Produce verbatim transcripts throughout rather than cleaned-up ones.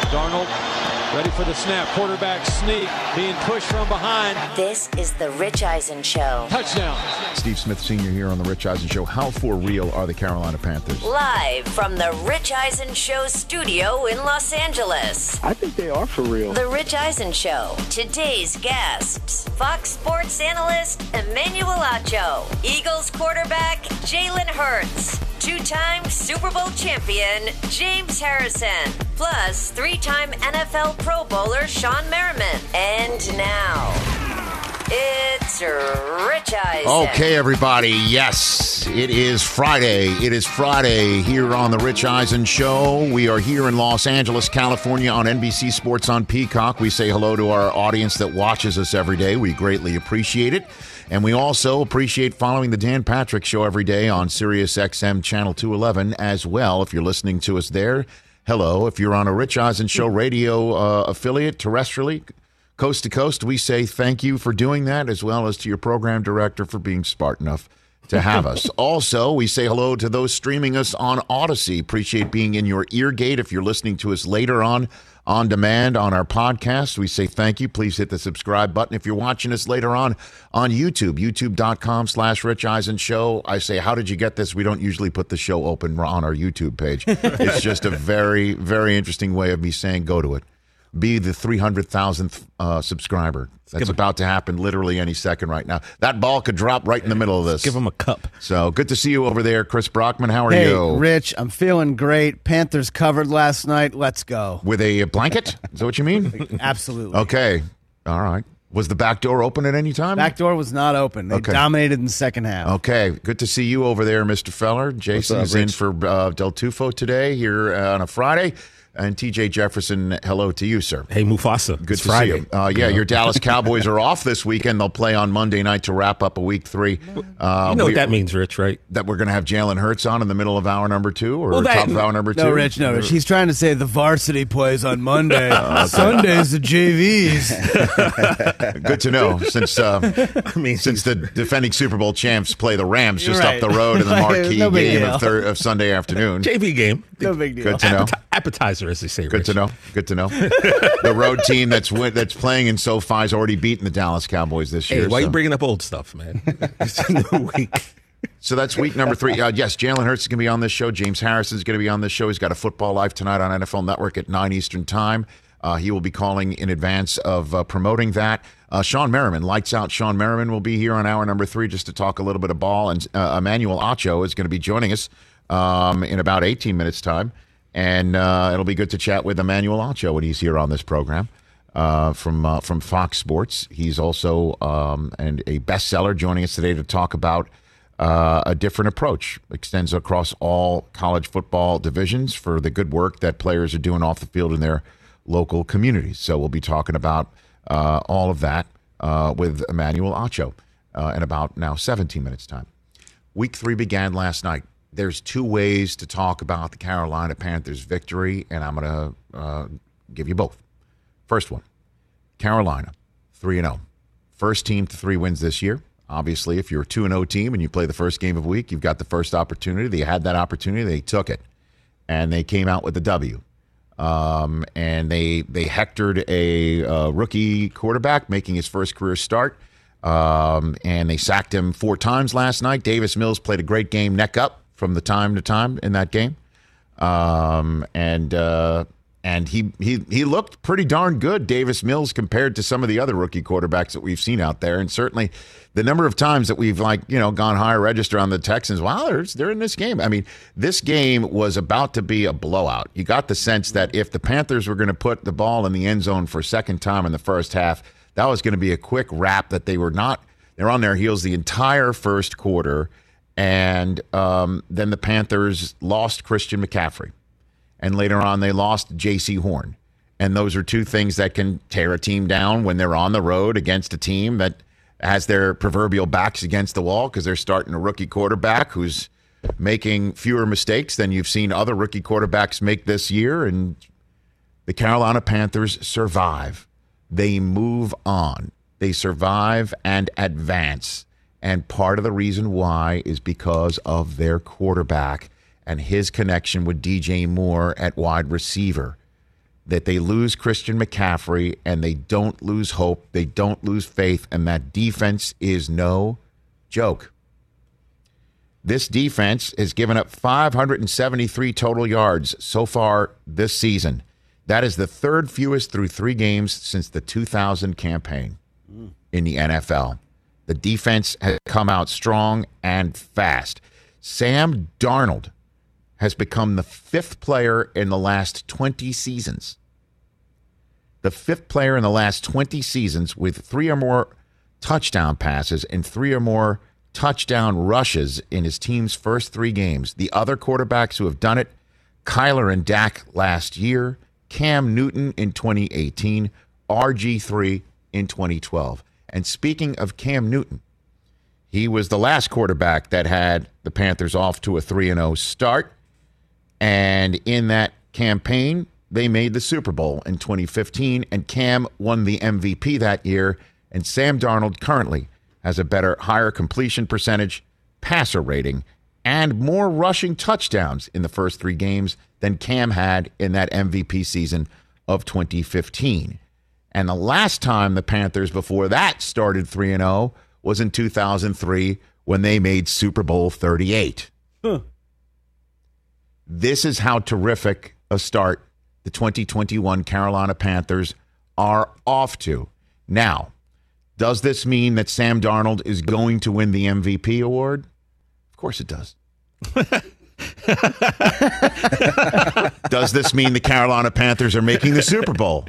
Darnold ready for the snap. Quarterback sneak, being pushed from behind. This is the Rich Eisen Show. Touchdown. Steve Smith Senior here on the Rich Eisen Show. How for real are the Carolina Panthers? Live from the Rich Eisen Show studio in Los Angeles. I think they are for real. The Rich Eisen Show. Today's guests: Fox Sports analyst Emmanuel Acho, Eagles quarterback Jalen Hurts, two-time Super Bowl champion James Harrison, plus three-time N F L Pro Bowler Sean Merriman. And now, it's Rich Eisen. Okay, everybody. Yes, it is Friday. It is Friday here on the Rich Eisen Show. We are here in Los Angeles, California on N B C Sports on Peacock. We say hello to our audience that watches us every day. We greatly appreciate it. And we also appreciate following the Dan Patrick Show every day on Sirius X M Channel two eleven as well. If you're listening to us there, hello. If you're on a Rich Eisen Show radio uh, affiliate terrestrially, coast to coast, we say thank you for doing that, as well as to your program director for being smart enough to have us. Also, we say hello to those streaming us on Odyssey. Appreciate being in your ear gate. If you're listening to us later on, on demand on our podcast, we say thank you. Please hit the subscribe button. If you're watching us later on on YouTube, youtube.com slash Rich Eisen Show, I say, how did you get this? We don't usually put the show open on our YouTube page. It's just a very, very interesting way of me saying go to it. Be the three hundred thousandth uh, subscriber. That's about to happen literally any second right now. That ball could drop right in the middle of this. Give him a cup. So good to see you over there, Chris Brockman. How are hey, you? Rich, I'm feeling great. Panthers covered last night. Let's go. With a blanket? Is that what you mean? Absolutely. Okay. All right. Was the back door open at any time? Back door was not open. They Okay. dominated in the second half. Okay. Good to see you over there, Mister Feller. Jason's up, in for uh, Del Tufo today here uh, on a Friday. And T J Jefferson, hello to you, sir. Hey, Mufasa. Good it's to Friday. see you. Uh, yeah, your Dallas Cowboys are off this weekend. They'll play on Monday night to wrap up a week three. Uh, You know we- what that means, Rich, right? That we're going to have Jalen Hurts on in the middle of hour number two or Well, that- top of hour number two? No, Rich, no, Rich. He's trying to say the varsity plays on Monday. Sundays, the J Vs. Good to know, since uh, I mean, since the defending Super Bowl champs play the Rams just Right. up the road in the marquee No big game deal. of, thir- of Sunday afternoon. J V game. No big deal. Good to know. Appeti- appetizer, as they say, Good Rich. to know. Good to know. The road team that's win- that's playing in SoFi's already beaten the Dallas Cowboys this Hey, year. why so. you bringing up old stuff, man? It's a new week. So that's week number three. Uh, yes, Jalen Hurts is going to be on this show. James Harrison is going to be on this show. He's got a Football Life tonight on N F L Network at nine Eastern Time. Uh, he will be calling in advance of uh, promoting that. Uh, Sean Merriman, lights out. Sean Merriman will be here on hour number three just to talk a little bit of ball. And uh, Emmanuel Acho is going to be joining us um, in about eighteen minutes' time. And uh, it'll be good to chat with Emmanuel Acho when he's here on this program uh, from uh, from Fox Sports. He's also um, and a bestseller joining us today to talk about uh, a different approach. Extends across all college football divisions for the good work that players are doing off the field in their local communities. So we'll be talking about uh, all of that uh, with Emmanuel Acho uh, in about now seventeen minutes time. Week three began last night. There's two ways to talk about the Carolina Panthers victory, and I'm going to uh, give you both. First one, Carolina, three and oh. First team to three wins this year. Obviously, if you're a two and oh team and you play the first game of the week, you've got the first opportunity. They had that opportunity. They took it, and they came out with the W. Um, and they they hectored a uh, rookie quarterback making his first career start, um, and they sacked him four times last night. Davis Mills played a great game neck up from the time to time in that game. Um, and uh, and he, he he looked pretty darn good, Davis Mills, compared to some of the other rookie quarterbacks that we've seen out there. And certainly the number of times that we've, like, you know, gone higher register on the Texans, wow, they're, they're in this game. I mean, this game was about to be a blowout. You got the sense that if the Panthers were going to put the ball in the end zone for a second time in the first half, that was going to be a quick wrap, that they were not, they're on their heels the entire first quarter. And um, then the Panthers lost Christian McCaffrey. And later on, they lost J C Horn. And those are two things that can tear a team down when they're on the road against a team that has their proverbial backs against the wall because they're starting a rookie quarterback who's making fewer mistakes than you've seen other rookie quarterbacks make this year. And the Carolina Panthers survive. They move on. They survive and advance. And part of the reason why is because of their quarterback and his connection with D J Moore at wide receiver. that they lose Christian McCaffrey and they don't lose hope, they don't lose faith, and that defense is no joke. This defense has given up five hundred seventy-three total yards so far this season. That is the third fewest through three games since the two thousand campaign in the N F L. The defense has come out strong and fast. Sam Darnold has become the fifth player in the last twenty seasons. The fifth player in the last twenty seasons with three or more touchdown passes and three or more touchdown rushes in his team's first three games. The other quarterbacks who have done it, Kyler and Dak last year, Cam Newton in twenty eighteen, R G three in twenty twelve. And speaking of Cam Newton, he was the last quarterback that had the Panthers off to a three and oh start. And in that campaign, they made the Super Bowl in twenty fifteen, and Cam won the M V P that year. And Sam Darnold currently has a better, higher completion percentage, passer rating, and more rushing touchdowns in the first three games than Cam had in that M V P season of twenty fifteen. And the last time the Panthers before that started three and oh was in two thousand three when they made Super Bowl thirty-eight. Huh. This is how terrific a start the twenty twenty-one Carolina Panthers are off to. Now, does this mean that Sam Darnold is going to win the M V P award? Of course it does. Does this mean the Carolina Panthers are making the Super Bowl?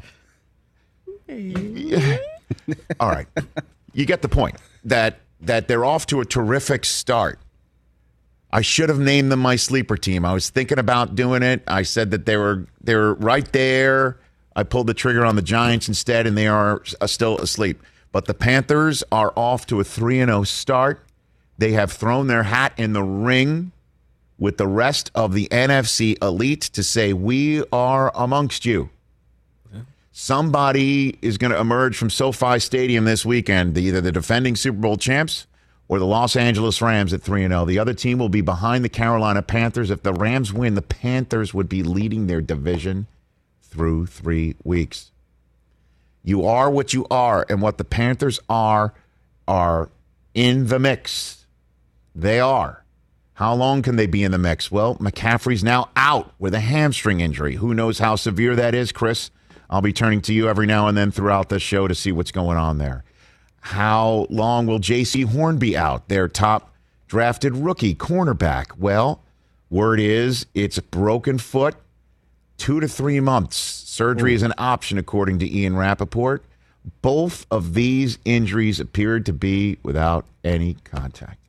All right. You get the point that that they're off to a terrific start. I should have named them my sleeper team. I was thinking about doing it. I said that they were they were right there. I pulled the trigger on the Giants instead, and they are still asleep. But the Panthers are off to a three and oh start. They have thrown their hat in the ring with the rest of the N F C elite to say, we are amongst you. Yeah. Somebody is going to emerge from SoFi Stadium this weekend, either the defending Super Bowl champs or the Los Angeles Rams at three and oh. The other team will be behind the Carolina Panthers. If the Rams win, the Panthers would be leading their division through three weeks. You are what you are, and what the Panthers are are in the mix. They are. How long can they be in the mix? Well, McCaffrey's now out with a hamstring injury. Who knows how severe that is, Chris? I'll be turning to you every now and then throughout the show to see what's going on there. How long will J C Horn be out, their top drafted rookie cornerback? Well, word is it's a broken foot, two to three months. Surgery Ooh. is an option, according to Ian Rappaport. Both of these injuries appeared to be without any contact.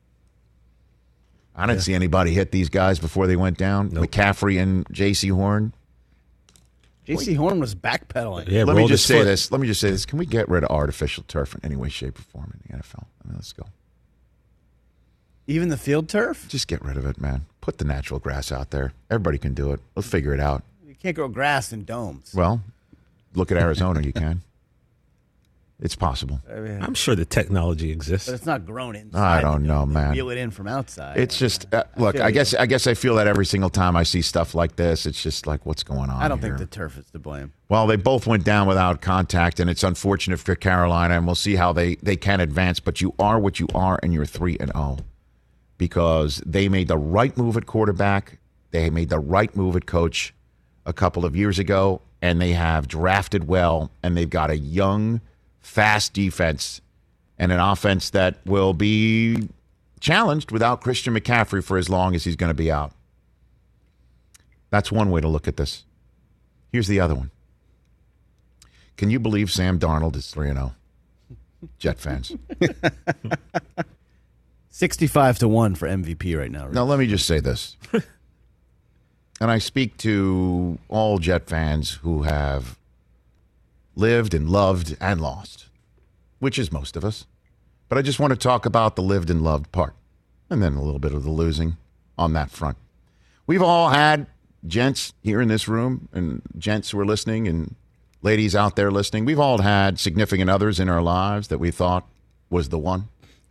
I didn't yeah. see anybody hit these guys before they went down. Nope. McCaffrey and J C Horn. J C Horn was backpedaling. Yeah, Let me just say foot. this. Let me just say this. Can we get rid of artificial turf in any way, shape, or form in the N F L? I mean, let's go. Even the field turf? Just get rid of it, man. Put the natural grass out there. Everybody can do it. We'll figure it out. You can't grow grass in domes. Well, look at Arizona. You can. It's possible. I'm sure the technology exists. But it's not grown inside. I don't know, man. Reel it in from outside. It's just, uh, look, I, I guess I guess I feel that every single time I see stuff like this. It's just like, what's going on I don't here? think the turf is to blame. Well, they both went down without contact, and it's unfortunate for Carolina, and we'll see how they, they can advance. But you are what you are, and you're three and oh because they made the right move at quarterback. They made the right move at coach a couple of years ago, and they have drafted well, and they've got a young, fast defense and an offense that will be challenged without Christian McCaffrey for as long as he's going to be out. That's one way to look at this. Here's the other one. Can you believe Sam Darnold is three and oh? Jet fans. sixty-five to one for M V P right now. Right? Now, let me just say this. And I speak to all Jet fans who have lived and loved and lost, which is most of us. But I just want to talk about the lived and loved part, and then a little bit of the losing on that front. We've all had gents here in this room, and gents who are listening, and ladies out there listening. We've all had significant others in our lives that we thought was the one.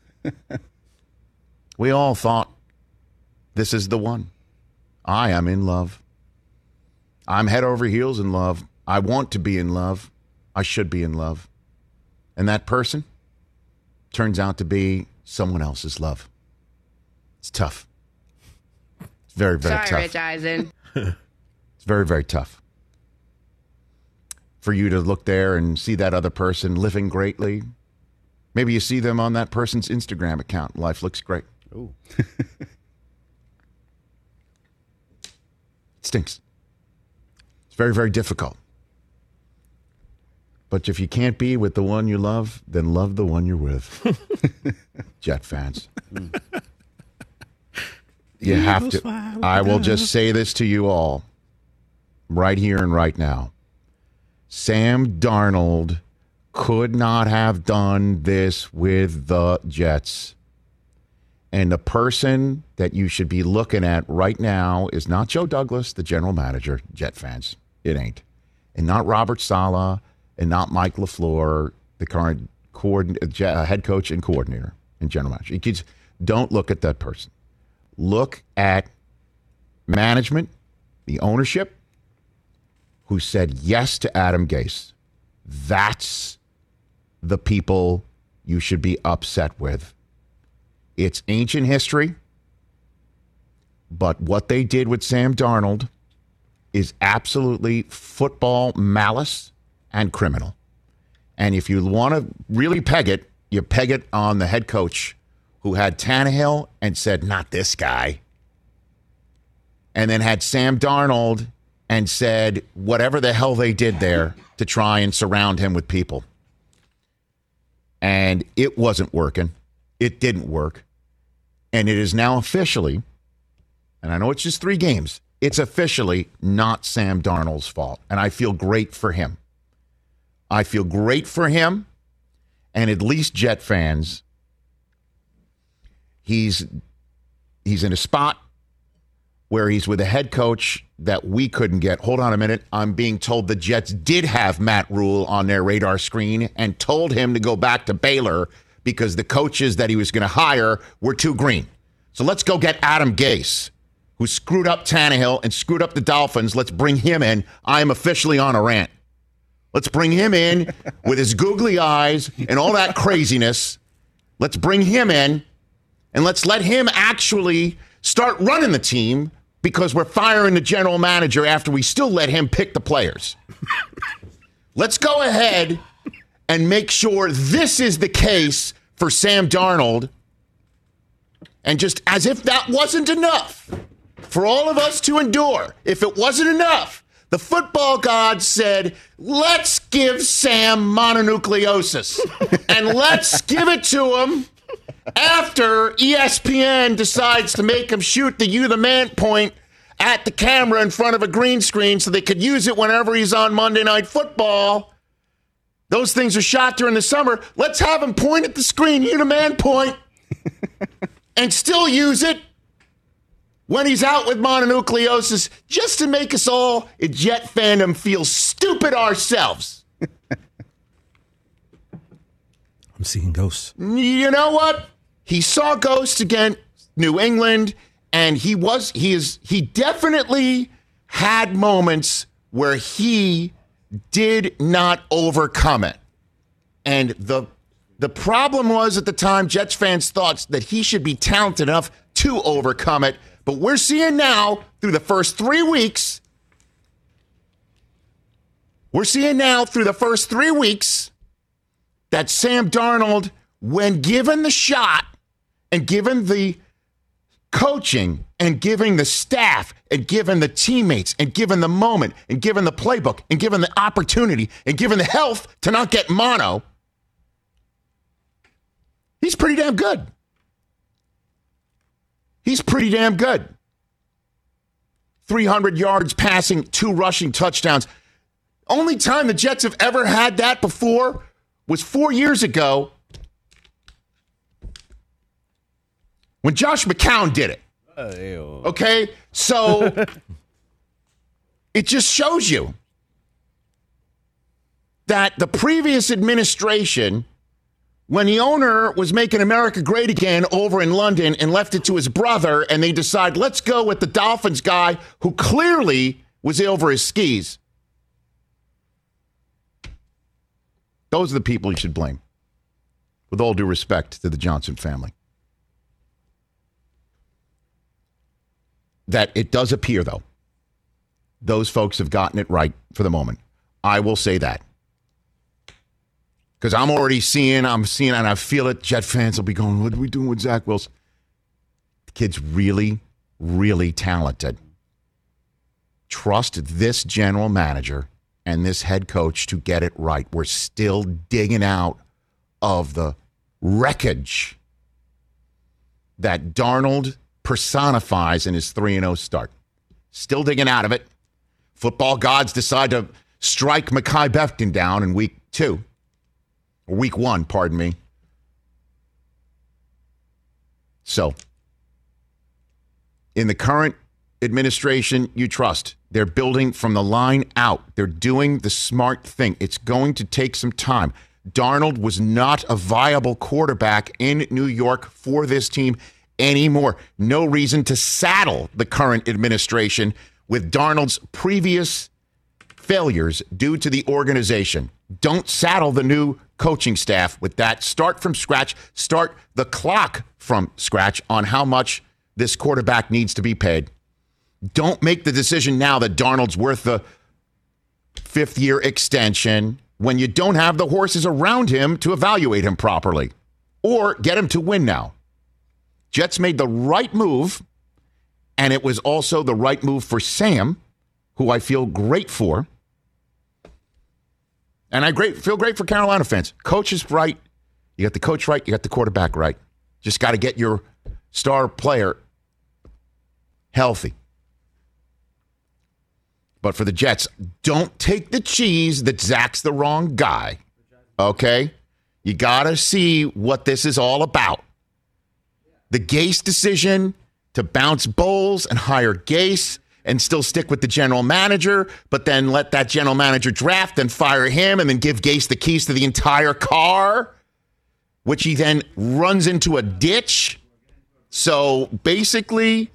We all thought, this is the one. I am in love. I'm head over heels in love. I want to be in love. I should be in love. And that person turns out to be someone else's love. It's tough. It's very, very Sorry, tough. Rich Eisen. It's very, very tough. For you to look there and see that other person living greatly. Maybe you see them on that person's Instagram account. Life looks great. Ooh. It stinks. It's very, very difficult. But if you can't be with the one you love, then love the one you're with. Jet fans. You have to. I will just say this to you all right here and right now. Sam Darnold could not have done this with the Jets. And the person that you should be looking at right now is not Joe Douglas, the general manager, Jet fans. It ain't. And not Robert Saleh, and not Mike LaFleur, the current coordin- uh, head coach and coordinator and general manager. You just don't look at that person. Look at management, the ownership, who said yes to Adam Gase. That's the people you should be upset with. It's ancient history, but what they did with Sam Darnold is absolutely football malice and criminal. And if you want to really peg it, you peg it on the head coach who had Tannehill and said, not this guy. And then had Sam Darnold and said whatever the hell they did there to try and surround him with people. And it wasn't working. It didn't work. And it is now officially, and I know it's just three games, it's officially not Sam Darnold's fault. And I feel great for him. I feel great for him. And at least Jet fans, he's he's in a spot where he's with a head coach that we couldn't get. Hold on a minute. I'm being told the Jets did have Matt Rule on their radar screen and told him to go back to Baylor because the coaches that he was going to hire were too green. So let's go get Adam Gase, who screwed up Tannehill and screwed up the Dolphins. Let's bring him in. I am officially on a rant. Let's bring him in with his googly eyes and all that craziness. Let's bring him in and let's let him actually start running the team because we're firing the general manager after we still let him pick the players. Let's go ahead and make sure this is the case for Sam Darnold. And just as if that wasn't enough for all of us to endure, if it wasn't enough, the football gods said, let's give Sam mononucleosis. And let's give it to him after E S P N decides to make him shoot the you the man point at the camera in front of a green screen so they could use it whenever he's on Monday Night Football. Those things are shot during the summer. Let's have him point at the screen, you the man point, and still use it when he's out with mononucleosis, just to make us all in Jet fandom feel stupid ourselves. I'm seeing ghosts. You know what? He saw ghosts against New England, and he was he is he definitely had moments where he did not overcome it. And the the problem was at the time, Jets fans thought that he should be talented enough to overcome it. But we're seeing now, through the first three weeks, we're seeing now through the first three weeks that Sam Darnold, when given the shot and given the coaching and given the staff and given the teammates and given the moment and given the playbook and given the opportunity and given the health to not get mono, he's pretty damn good. He's pretty damn good. three hundred yards passing, two rushing touchdowns. Only time the Jets have ever had that before was four years ago when Josh McCown did it. Okay? So it just shows you that the previous administration, when the owner was making America great again over in London and left it to his brother, and they decide, let's go with the Dolphins guy who clearly was over his skis. Those are the people you should blame. With all due respect to the Johnson family. That it does appear, though, those folks have gotten it right for the moment. I will say that. Because I'm already seeing, I'm seeing, and I feel it, Jet fans will be going, what are we doing with Zach Wilson? The kid's really, really talented. Trust this general manager and this head coach to get it right. We're still digging out of the wreckage that Darnold personifies in his three and oh start. Still digging out of it. Football gods decide to strike Mekhi Becton down in week two. Or week one, pardon me. So, in the current administration, you trust. They're building from the line out. They're doing the smart thing. It's going to take some time. Darnold was not a viable quarterback in New York for this team anymore. No reason to saddle the current administration with Darnold's previous failures due to the organization. Don't saddle the new coaching staff with that. Start from scratch. Start the clock from scratch on how much this quarterback needs to be paid. Don't make the decision now that Darnold's worth the fifth-year extension when you don't have the horses around him to evaluate him properly or get him to win now. Jets made the right move, and it was also the right move for Sam, who I feel great for. And I great feel great for Carolina fans. Coach is right. You got the coach right. You got the quarterback right. Just got to get your star player healthy. But for the Jets, don't take the cheese that Zach's the wrong guy. Okay? You got to see what this is all about. The Gase decision to bounce Bowles and hire Gase and still stick with the general manager, but then let that general manager draft and fire him and then give Gase the keys to the entire car, which he then runs into a ditch. So basically,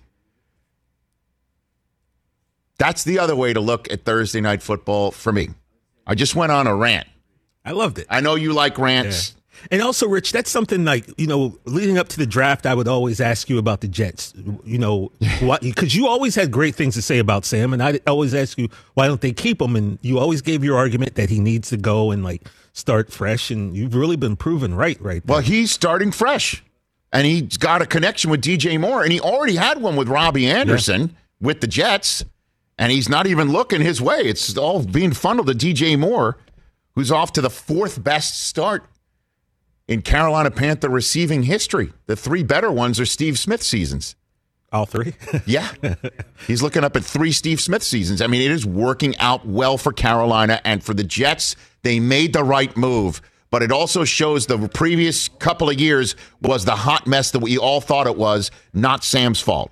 that's the other way to look at Thursday Night Football for me. I just went on a rant. I loved it. I know you like rants. Yeah. And also, Rich, that's something like, you know, leading up to the draft, I would always ask you about the Jets, you know, because you always had great things to say about Sam. And I always ask you, why don't they keep him? And you always gave your argument that he needs to go and like start fresh. And you've really been proven right, right there. Well, he's starting fresh. And he's got a connection with D J Moore. And he already had one with Robbie Anderson yeah. with the Jets. And he's not even looking his way. It's all being funneled to D J Moore, who's off to the fourth best start in Carolina Panther receiving history. The three better ones are Steve Smith seasons. All three? Yeah. He's looking up at three Steve Smith seasons. I mean, it is working out well for Carolina. And for the Jets, they made the right move. But it also shows the previous couple of years was the hot mess that we all thought it was, not Sam's fault.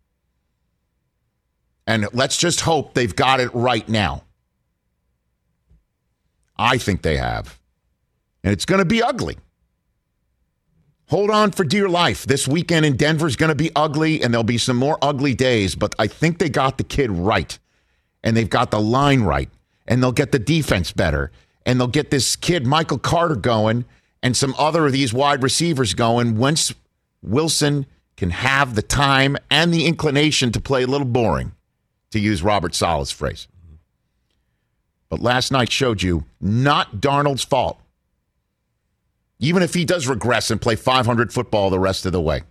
And let's just hope they've got it right now. I think they have. And it's going to be ugly. Hold on for dear life. This weekend in Denver is going to be ugly, and there'll be some more ugly days. But I think they got the kid right. And they've got the line right. And they'll get the defense better. And they'll get this kid, Michael Carter, going, and some other of these wide receivers going once Wilson can have the time and the inclination to play a little boring, to use Robert Saleh's phrase. But last night showed you not Darnold's fault. Even if he does regress and play five hundred football the rest of the way.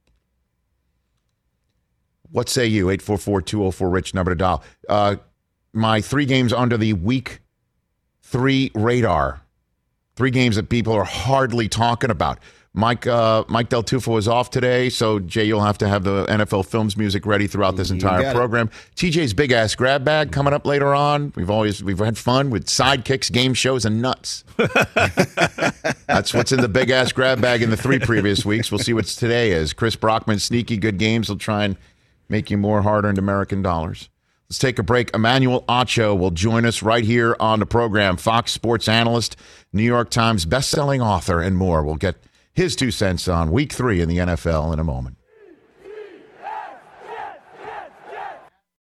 What say you? eight four four, two oh four, RICH, number to dial. Uh, my three games under the week three radar. Three games that people are hardly talking about. Mike uh, Mike Del Tufo is off today, so Jay, you'll have to have the N F L Films music ready throughout this entire program. It. T J's big ass grab bag coming up later on. We've always we've had fun with sidekicks, game shows, and nuts. That's what's in the big ass grab bag in the three previous weeks. We'll see what today is. Chris Brockman, sneaky good games. Will try and make you more hard-earned American dollars. Let's take a break. Emmanuel Acho will join us right here on the program. Fox Sports analyst, New York Times best-selling author, and more. We'll get his two cents on week three in the N F L in a moment.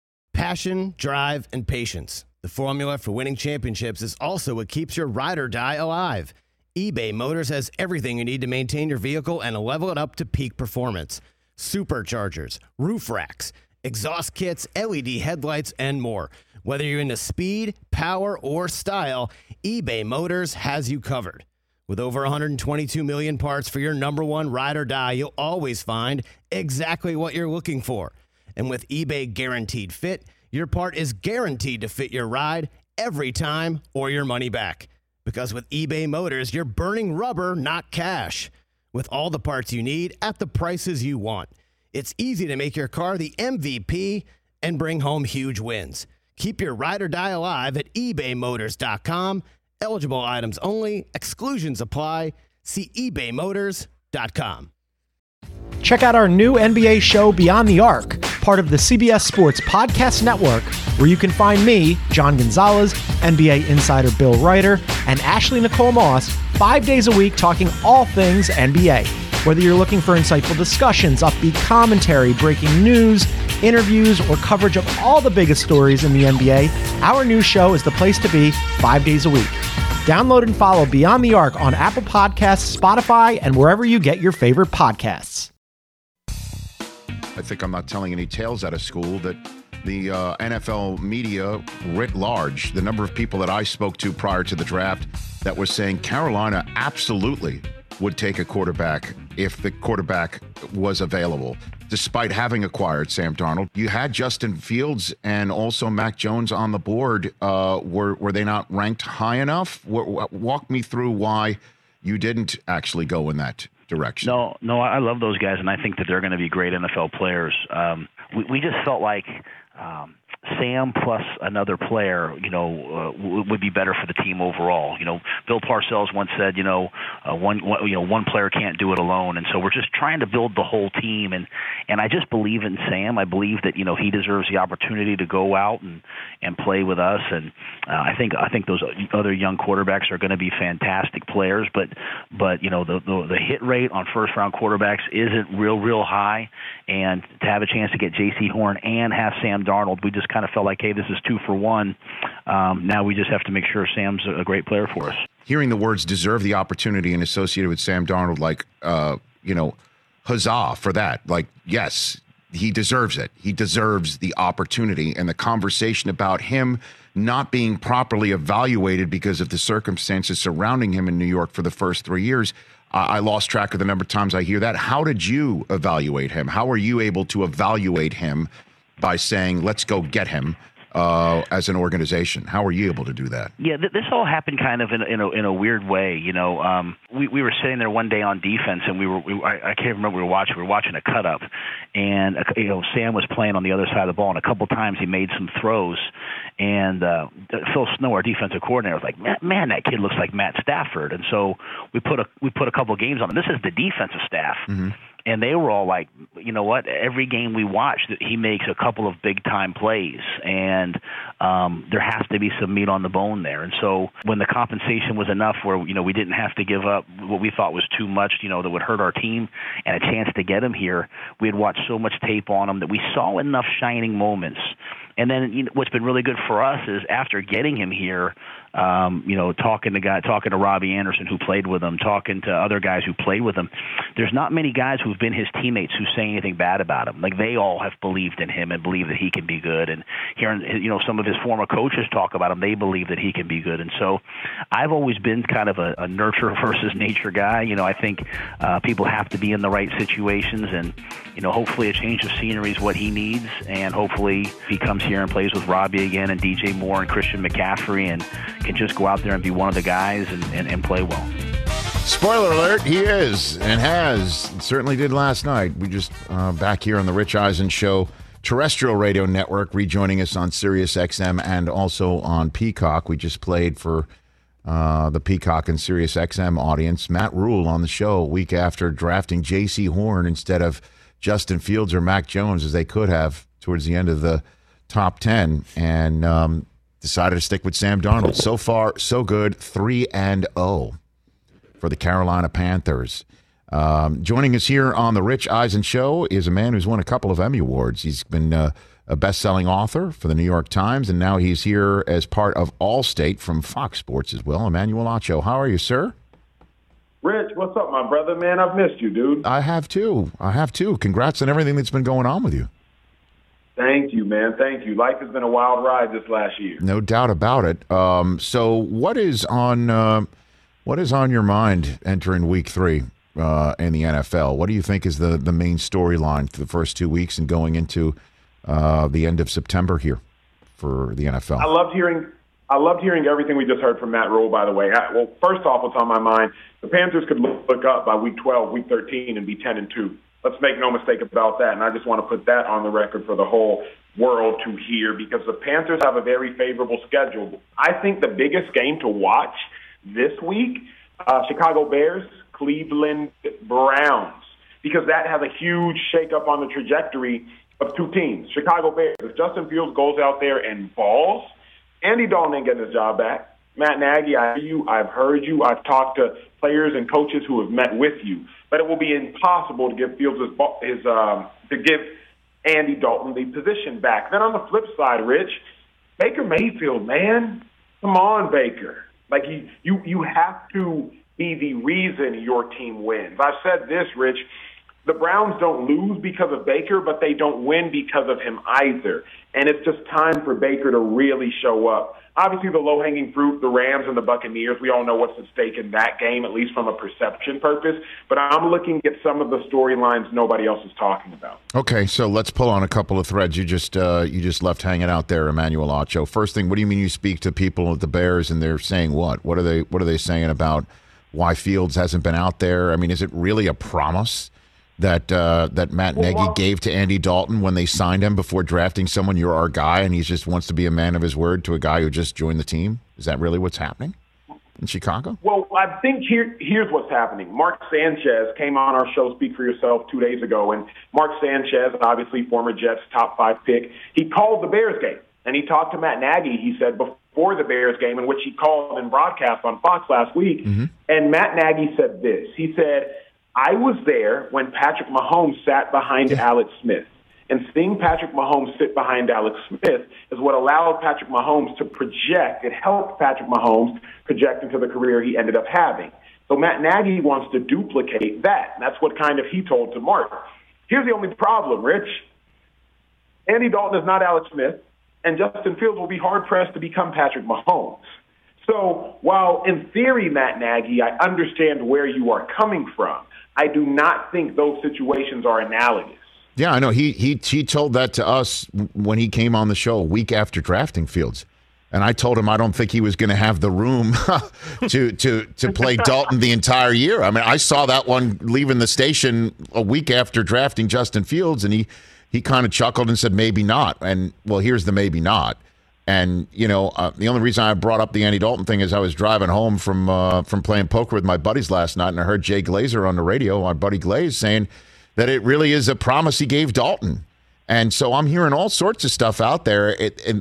passion, drive, and patience. The formula for winning championships is also what keeps your ride or die alive. eBay Motors has everything you need to maintain your vehicle and level it up to peak performance. Superchargers, roof racks, exhaust kits, L E D headlights, and more. Whether you're into speed, power, or style, eBay Motors has you covered. With over one hundred twenty-two million parts for your number one ride or die, you'll always find exactly what you're looking for. And with eBay Guaranteed Fit, your part is guaranteed to fit your ride every time or your money back. Because with eBay Motors, you're burning rubber, not cash. With all the parts you need at the prices you want. It's easy to make your car the M V P and bring home huge wins. Keep your ride or die alive at ebay motors dot com. Eligible items only. Exclusions apply. See ebay motors dot com. Check out our new N B A show, Beyond the Arc, part of the C B S Sports Podcast Network, where you can find me, John Gonzalez, N B A insider Bill Ryder, and Ashley Nicole Moss, five days a week talking all things N B A. Whether you're looking for insightful discussions, upbeat commentary, breaking news, interviews, or coverage of all the biggest stories in the N B A, our new show is the place to be five days a week. Download and follow Beyond the Arc on Apple Podcasts, Spotify, and wherever you get your favorite podcasts. I think I'm not telling any tales out of school that the uh, N F L media writ large, the number of people that I spoke to prior to the draft that was saying Carolina absolutely would take a quarterback if the quarterback was available, despite having acquired Sam Darnold. You had Justin Fields and also Mac Jones on the board. Uh, were, were they not ranked high enough? W- walk me through why you didn't actually go in that direction. No, no, I love those guys, and I think that they're going to be great N F L players. Um, we, we just felt like um, Sam plus another player, you know, uh, w- would be better for the team overall. You know, Bill Parcells once said, you know, uh, one, one, you know, one player can't do it alone, and so we're just trying to build the whole team. And and I just believe in Sam. I believe that you know he deserves the opportunity to go out and, and play with us. And uh, I think I think those other young quarterbacks are going to be fantastic players. But but you know the, the the hit rate on first round quarterbacks isn't real real high. And to have a chance to get J C Horn and have Sam Darnold, we just kind of felt like, hey, this is two for one. Um, now we just have to make sure Sam's a great player for us. Hearing the words deserve the opportunity and associated with Sam Darnold, like, uh, you know, huzzah for that. Like, yes, he deserves it. He deserves the opportunity. And the conversation about him not being properly evaluated because of the circumstances surrounding him in New York for the first three years, I lost track of the number of times I hear that. How did you evaluate him? How are you able to evaluate him by saying, let's go get him uh, as an organization? How are you able to do that? Yeah, th- this all happened kind of in, in, a, in a weird way. You know, um, we, we were sitting there one day on defense, and we were, we, I, I can't remember what we were watching. We were watching a cut-up, and, uh, you know, Sam was playing on the other side of the ball, and a couple times he made some throws. And uh, Phil Snow, our defensive coordinator, was like, man, man, that kid looks like Matt Stafford. And so we put a we put a couple of games on him. This is the defensive staff. Mm-hmm. And they were all like, you know what, every game we watch, he makes a couple of big-time plays, and um, there has to be some meat on the bone there. And so when the compensation was enough where, you know, we didn't have to give up what we thought was too much, you know, that would hurt our team, and a chance to get him here, we had watched so much tape on him that we saw enough shining moments. And then you know, what's been really good for us is after getting him here, um, you know, talking to guy, talking to Robbie Anderson who played with him, talking to other guys who played with him. There's not many guys who've been his teammates who say anything bad about him. Like they all have believed in him and believe that he can be good. And hearing you know some of his former coaches talk about him, they believe that he can be good. And so I've always been kind of a, a nurture versus nature guy. You know, I think uh, people have to be in the right situations, and you know, hopefully a change of scenery is what he needs, and hopefully he comes here and plays with Robbie again and D J Moore and Christian McCaffrey and can just go out there and be one of the guys and, and, and play well. Spoiler alert, he is and has, and certainly did last night. We just uh, back here on the Rich Eisen Show terrestrial radio network, rejoining us on Sirius X M and also on Peacock. We just played for uh, the Peacock and Sirius X M audience Matt Rule on the show a week after drafting J C Horn instead of Justin Fields or Mac Jones, as they could have towards the end of the top ten, and um, decided to stick with Sam Darnold. So far, so good, three and oh for the Carolina Panthers. Um, joining us here on the Rich Eisen Show is a man who's won a couple of Emmy Awards. He's been uh, a best-selling author for the New York Times, and now he's here as part of Allstate from Fox Sports as well. Emmanuel Acho, how are you, sir? Rich, what's up, my brother? Man, I've missed you, dude. I have too. I have too. Congrats on everything that's been going on with you. Thank you, man. Thank you. Life has been a wild ride this last year. No doubt about it. Um, so, what is on uh, what is on your mind entering Week Three uh, in the N F L? What do you think is the the main storyline for the first two weeks and going into uh, the end of September here for the N F L? I loved hearing. I loved hearing everything we just heard from Matt Rule. By the way, I, well, first off, what's on my mind? The Panthers could look, look up by Week twelve, Week thirteen, and be ten and two. Let's make no mistake about that, and I just want to put that on the record for the whole world to hear, because the Panthers have a very favorable schedule. I think the biggest game to watch this week, uh, Chicago Bears, Cleveland Browns, because that has a huge shakeup on the trajectory of two teams. Chicago Bears, if Justin Fields goes out there and balls, Andy Dalton ain't getting his job back. Matt Nagy, I hear you, I've heard you, I've talked to players and coaches who have met with you, but it will be impossible to give Fields his, his um, to give Andy Dalton the position back. Then on the flip side, Rich, Baker Mayfield, man, come on, Baker. Like you, you, you have to be the reason your team wins. I've said this, Rich. The Browns don't lose because of Baker, but they don't win because of him either. And it's just time for Baker to really show up. Obviously, the low-hanging fruit, the Rams and the Buccaneers, we all know what's at stake in that game, at least from a perception purpose. But I'm looking at some of the storylines nobody else is talking about. Okay, so let's pull on a couple of threads you just uh, you just left hanging out there, Emmanuel Acho. First thing, what do you mean you speak to people at the Bears and they're saying what? What are they What are they saying about why Fields hasn't been out there? I mean, is it really a promise that uh, that Matt Nagy well, gave to Andy Dalton when they signed him before drafting someone, you're our guy, and he just wants to be a man of his word to a guy who just joined the team? Is that really what's happening in Chicago? Well, I think here here's what's happening. Mark Sanchez came on our show, Speak for Yourself, two days ago, and Mark Sanchez, obviously former Jets top five pick, he called the Bears game, and he talked to Matt Nagy, he said, before the Bears game, in which he called and broadcast on Fox last week, mm-hmm. and Matt Nagy said this. He said, I was there when Patrick Mahomes sat behind yeah. Alex Smith. And seeing Patrick Mahomes sit behind Alex Smith is what allowed Patrick Mahomes to project. It helped Patrick Mahomes project into the career he ended up having. So Matt Nagy wants to duplicate that. And that's what kind of he told to Mark. Here's the only problem, Rich. Andy Dalton is not Alex Smith, and Justin Fields will be hard-pressed to become Patrick Mahomes. So while in theory, Matt Nagy, I understand where you are coming from, I do not think those situations are analogous. Yeah, I know. He he he told that to us when he came on the show a week after drafting Fields. And I told him I don't think he was going to have the room to to to play Dalton the entire year. I mean, I saw that one leaving the station a week after drafting Justin Fields, and he, he kind of chuckled and said, maybe not. And, well, here's the maybe not. And, you know, uh, the only reason I brought up the Andy Dalton thing is I was driving home from uh, from playing poker with my buddies last night, and I heard Jay Glazer on the radio, my buddy Glaze, saying that it really is a promise he gave Dalton. And so I'm hearing all sorts of stuff out there. It, and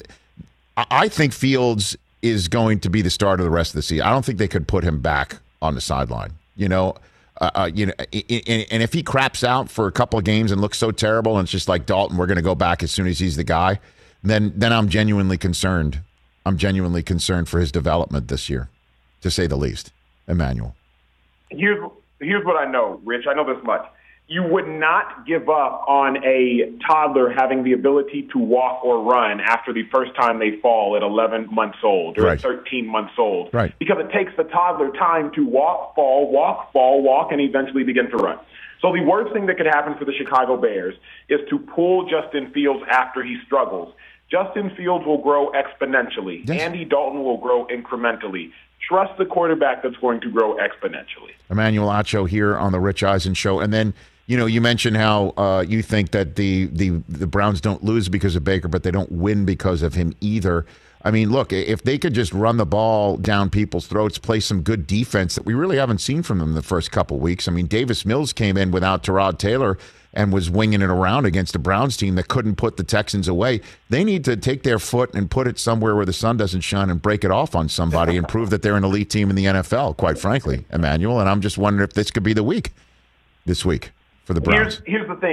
I think Fields is going to be the start of the rest of the season. I don't think they could put him back on the sideline. You know, uh, uh, you know, and if he craps out for a couple of games and looks so terrible, and it's just like Dalton, we're going to go back as soon as he's the guy. Then, then I'm genuinely concerned. I'm genuinely concerned for his development this year, to say the least. Emmanuel. Here's here's what I know, Rich. I know this much. You would not give up on a toddler having the ability to walk or run after the first time they fall at eleven months old or right. at thirteen months old. Right. Because it takes the toddler time to walk, fall, walk, fall, walk, and eventually begin to run. So the worst thing that could happen for the Chicago Bears is to pull Justin Fields after he struggles. Justin Fields will grow exponentially. Yes. Andy Dalton will grow incrementally. Trust the quarterback that's going to grow exponentially. Emmanuel Acho here on the Rich Eisen Show. And then, you know, you mentioned how uh, you think that the, the, the Browns don't lose because of Baker, but they don't win because of him either. I mean, look, if they could just run the ball down people's throats, play some good defense that we really haven't seen from them the first couple weeks. I mean, Davis Mills came in without Tyrod Taylor and was winging it around against a Browns team that couldn't put the Texans away. They need to take their foot and put it somewhere where the sun doesn't shine and break it off on somebody and prove that they're an elite team in the N F L, quite frankly, Emmanuel. And I'm just wondering if this could be the week this week for the Browns. Here's, here's the thing.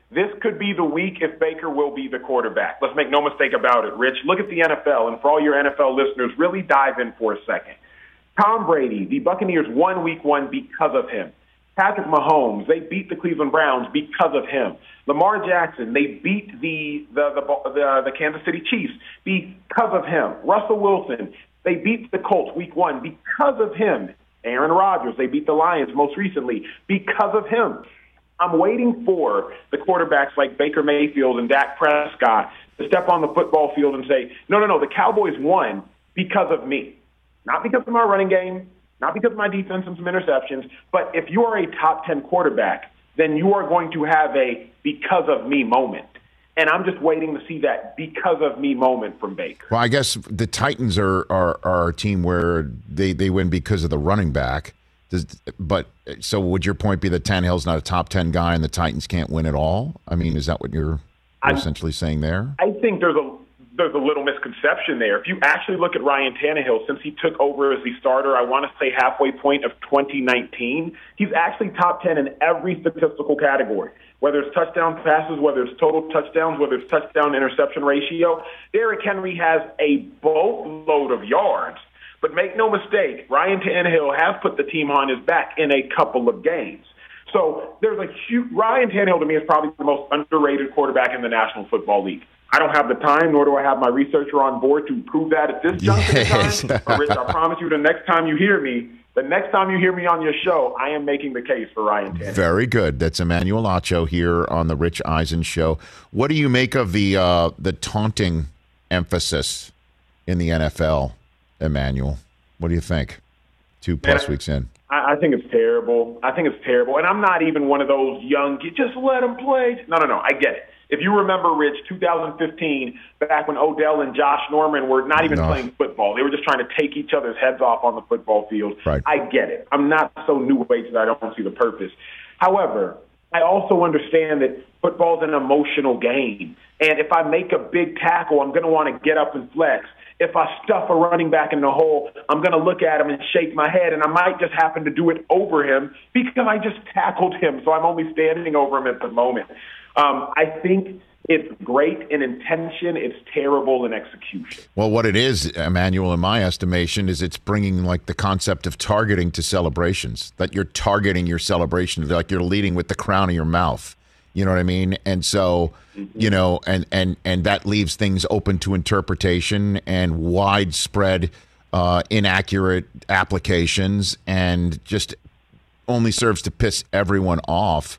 This could be the week if Baker will be the quarterback. Let's make no mistake about it, Rich. Look at the N F L, and for all your N F L listeners, really dive in for a second. Tom Brady, the Buccaneers won week one because of him. Patrick Mahomes, they beat the Cleveland Browns because of him. Lamar Jackson, they beat the the the, the, the Kansas City Chiefs because of him. Russell Wilson, they beat the Colts week one because of him. Aaron Rodgers, they beat the Lions most recently because of him. I'm waiting for the quarterbacks like Baker Mayfield and Dak Prescott to step on the football field and say, no, no, no, the Cowboys won because of me. Not because of my running game, not because of my defense and some interceptions, but if you are a top ten quarterback, then you are going to have a because of me moment. And I'm just waiting to see that because of me moment from Baker. Well, I guess the Titans are are, are a team where they, they win because of the running back. Does, but so would your point be that Tannehill's not a top ten guy and the Titans can't win at all? I mean, is that what you're I, essentially saying there? I think there's a there's a little misconception there. If you actually look at Ryan Tannehill, since he took over as the starter, I want to say halfway point of twenty nineteen, he's actually top ten in every statistical category. Whether it's touchdown passes, whether it's total touchdowns, whether it's touchdown interception ratio, Derrick Henry has a boatload of yards. But make no mistake, Ryan Tannehill has put the team on his back in a couple of games. So there's a huge – Ryan Tannehill to me is probably the most underrated quarterback in the National Football League. I don't have the time, nor do I have my researcher on board to prove that at this juncture yes. in time. But Rich, I promise you the next time you hear me, the next time you hear me on your show, I am making the case for Ryan Tannehill. Very good. That's Emmanuel Acho here on the Rich Eisen Show. What do you make of the uh, the taunting emphasis in the N F L, Emmanuel? What do you think? Two plus Man, weeks in. I, I think it's terrible. I think it's terrible. And I'm not even one of those young, just let them play. No, no, no. I get it. If you remember, Rich, two thousand fifteen, back when Odell and Josh Norman were not even no. playing football. They were just trying to take each other's heads off on the football field. Right. I get it. I'm not so new age that I don't see the purpose. However, I also understand that football's an emotional game. And if I make a big tackle, I'm going to want to get up and flex. If I stuff a running back in the hole, I'm going to look at him and shake my head, and I might just happen to do it over him because I just tackled him, so I'm only standing over him at the moment. Um, I think it's great in intention. It's terrible in execution. Well, what it is, Emmanuel, in my estimation, is it's bringing like the concept of targeting to celebrations, that you're targeting your celebration, like you're leading with the crown of your mouth. You know what I mean? And so, you know, and, and, and that leaves things open to interpretation and widespread uh, inaccurate applications and just only serves to piss everyone off.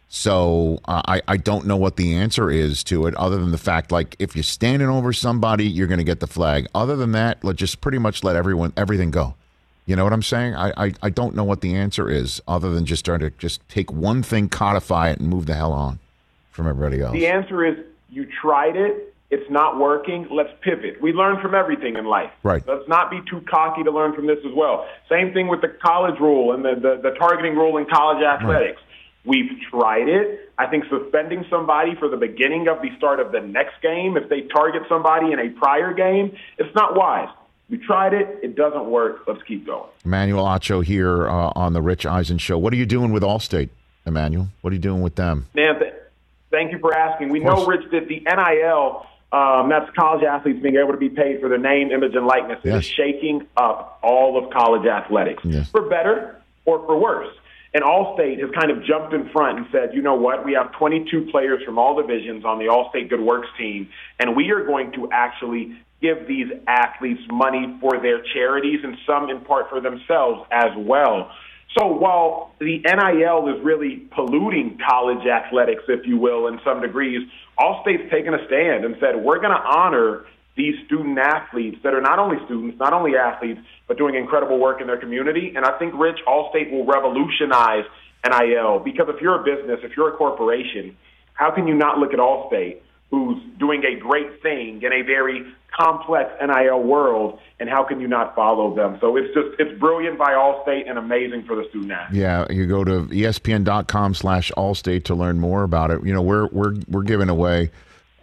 So uh, I, I don't know what the answer is to it other than the fact, like, if you're standing over somebody, you're going to get the flag. Other than that, let's just pretty much let everyone everything go. You know what I'm saying? I, I, I don't know what the answer is other than just trying to just take one thing, codify it, and move the hell on from everybody else. The answer is you tried it. It's not working. Let's pivot. We learn from everything in life. Right. Let's not be too cocky to learn from this as well. Same thing with the college rule and the, the, the targeting rule in college athletics. Right. We've tried it. I think suspending somebody for the beginning of the start of the next game, if they target somebody in a prior game, it's not wise. We tried it. It doesn't work. Let's keep going. Emmanuel Acho here uh, on the Rich Eisen Show. What are you doing with Allstate, Emmanuel? What are you doing with them? Man, th- thank you for asking. We know, Rich, that the N I L, um, that's college athletes being able to be paid for their name, image, and likeness, yes. is shaking up all of college athletics, yes. for better or for worse. And Allstate has kind of jumped in front and said, you know what, we have twenty-two players from all divisions on the Allstate Good Works team, and we are going to actually give these athletes money for their charities and some in part for themselves as well. So while the N I L is really polluting college athletics, if you will, in some degrees, Allstate's taken a stand and said, we're going to honor these student athletes that are not only students, not only athletes, but doing incredible work in their community. And I think, Rich, Allstate will revolutionize N I L because if you're a business, if you're a corporation, how can you not look at Allstate, who's doing a great thing in a very complex N I L world, and how can you not follow them? So it's just, it's brilliant by Allstate and amazing for the student athlete. Yeah, you go to E S P N dot com slash Allstate to learn more about it. You know, we're we're we're giving away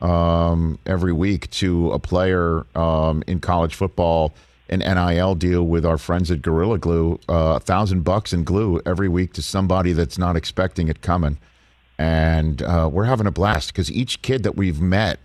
um, every week to a player um, in college football an N I L deal with our friends at Gorilla Glue, uh, a thousand bucks in glue every week to somebody that's not expecting it coming. And uh, we're having a blast because each kid that we've met